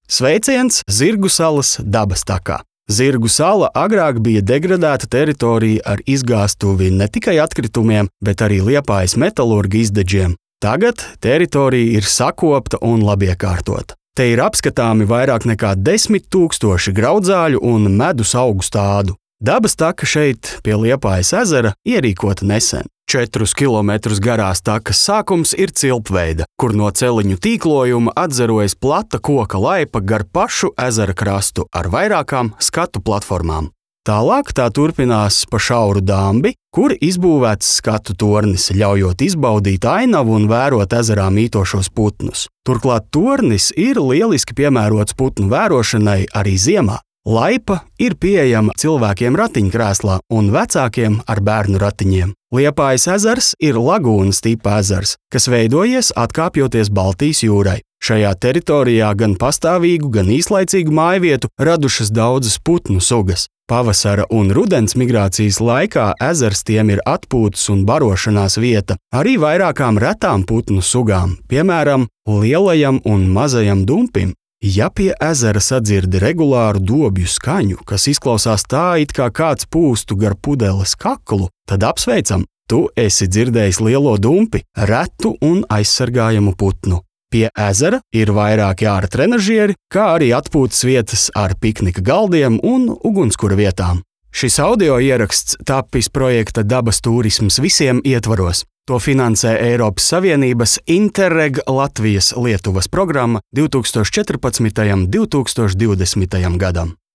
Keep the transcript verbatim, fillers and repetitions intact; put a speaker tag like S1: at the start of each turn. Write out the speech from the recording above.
S1: Sveiciens Zirgu salas dabas takā. Zirgu sala agrāk bija degradēta teritorija ar izgāstuvi ne tikai atkritumiem, bet arī Liepājas metalurga izdeģiem. Tagad teritorija ir sakopta un labiekārtota. Te ir apskatāmi vairāk nekā desmit tūkstoši graudzāļu un medus augu stādu. Dabas taka šeit pie Liepājas ezera ierīkota nesen. Četrus kilometrus garās takas sākums ir cilpveida, kur no celiņu tīklojuma atzarojas plata koka laipa gar pašu ezera krastu ar vairākām skatu platformām. Tālāk tā turpinās pa šauru dambi, kur izbūvēts skatu tornis, ļaujot izbaudīt ainavu un vērot ezerā mītošos putnus. Turklāt tornis ir lieliski piemērots putnu vērošanai arī ziemā. Laipa ir pieejama cilvēkiem ratiņkrēslā un vecākiem ar bērnu ratiņiem. Liepājas ezers ir lagūnas tipa ezers, kas veidojies atkāpjoties Baltijas jūrai. Šajā teritorijā gan pastāvīgu, gan īslaicīgu mājvietu radušas daudzas putnu sugas. Pavasara un rudens migrācijas laikā ezers tiem ir atpūtas un barošanās vieta arī vairākām retām putnu sugām, piemēram, lielajam un mazajam dumpim. Ja pie ezera sadzirdi regulāru dobju skaņu, kas izklausās tā, it kā kāds pūstu gar pudeles kaklu, tad apsveicam, tu esi dzirdējis lielo dumpi, retu un aizsargājamu putnu. Pie ezera ir vairāki āra trenažieri, kā arī atpūtas vietas ar piknika galdiem un ugunskura vietām. Šis audio ieraksts tapis projekta Dabas turisms visiem ietvaros. To finansē Eiropas Savienības Interreg Latvijas Lietuvas programma divtūkstoš četrpadsmitajam līdz divtūkstoš divdesmitajam gadam.